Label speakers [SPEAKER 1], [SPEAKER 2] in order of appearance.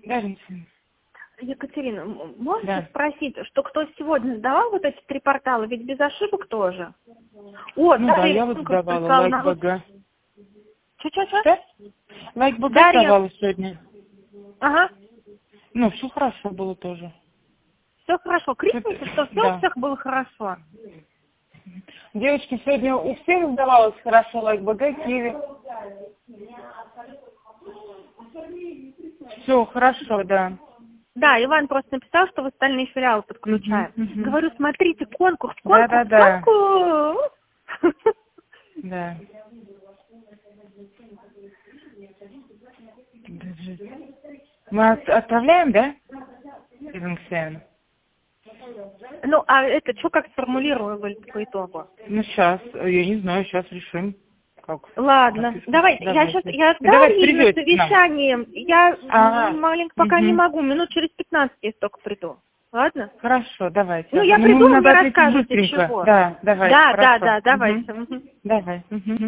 [SPEAKER 1] Да, Винсент.
[SPEAKER 2] Екатерина, можете
[SPEAKER 1] Да.
[SPEAKER 2] спросить, что кто сегодня сдавал вот эти 3 портала, ведь без ошибок тоже? О,
[SPEAKER 1] Ну да,
[SPEAKER 2] Дарья
[SPEAKER 1] я вот
[SPEAKER 2] конкурс
[SPEAKER 1] сдавала
[SPEAKER 2] прислала на вот...
[SPEAKER 1] лайк-БГ.
[SPEAKER 2] Чё?
[SPEAKER 1] Что? Лайк-БГ
[SPEAKER 2] Дарья.
[SPEAKER 1] сдавала сегодня.
[SPEAKER 2] Ага,
[SPEAKER 1] Ну, все хорошо было тоже.
[SPEAKER 2] все хорошо. Крикните, что все у
[SPEAKER 1] Да.
[SPEAKER 2] всех было хорошо.
[SPEAKER 1] Девочки, сегодня у всех сдавалось хорошо лайк-БГ, Киви. Все хорошо, да.
[SPEAKER 2] Да, Иван просто написал, что в остальные филиалы подключаем.
[SPEAKER 1] Мгм.
[SPEAKER 2] Говорю, смотрите, конкурс.
[SPEAKER 1] Да.
[SPEAKER 2] Конкурс.
[SPEAKER 1] Да. Мы отправляем, да? Винсент?
[SPEAKER 2] Ну, а это что как сформулировали по итогу?
[SPEAKER 1] Ну, сейчас, я не знаю, сейчас решим. Как?
[SPEAKER 2] Ладно, давайте. Я с
[SPEAKER 1] Давайте
[SPEAKER 2] Дарьей на
[SPEAKER 1] придете к нам.
[SPEAKER 2] совещании. Я маленько пока не
[SPEAKER 1] Мгм.
[SPEAKER 2] могу, минут через 15 я только приду. Ладно?
[SPEAKER 1] Хорошо, давайте.
[SPEAKER 2] Ну, я
[SPEAKER 1] Ну,
[SPEAKER 2] приду, вы
[SPEAKER 1] надо ответить
[SPEAKER 2] расскажете,
[SPEAKER 1] быстренько.
[SPEAKER 2] чего.
[SPEAKER 1] Да, давайте.
[SPEAKER 2] Да,
[SPEAKER 1] Хорошо.
[SPEAKER 2] давайте. Мгм.
[SPEAKER 1] Давай. Мгм.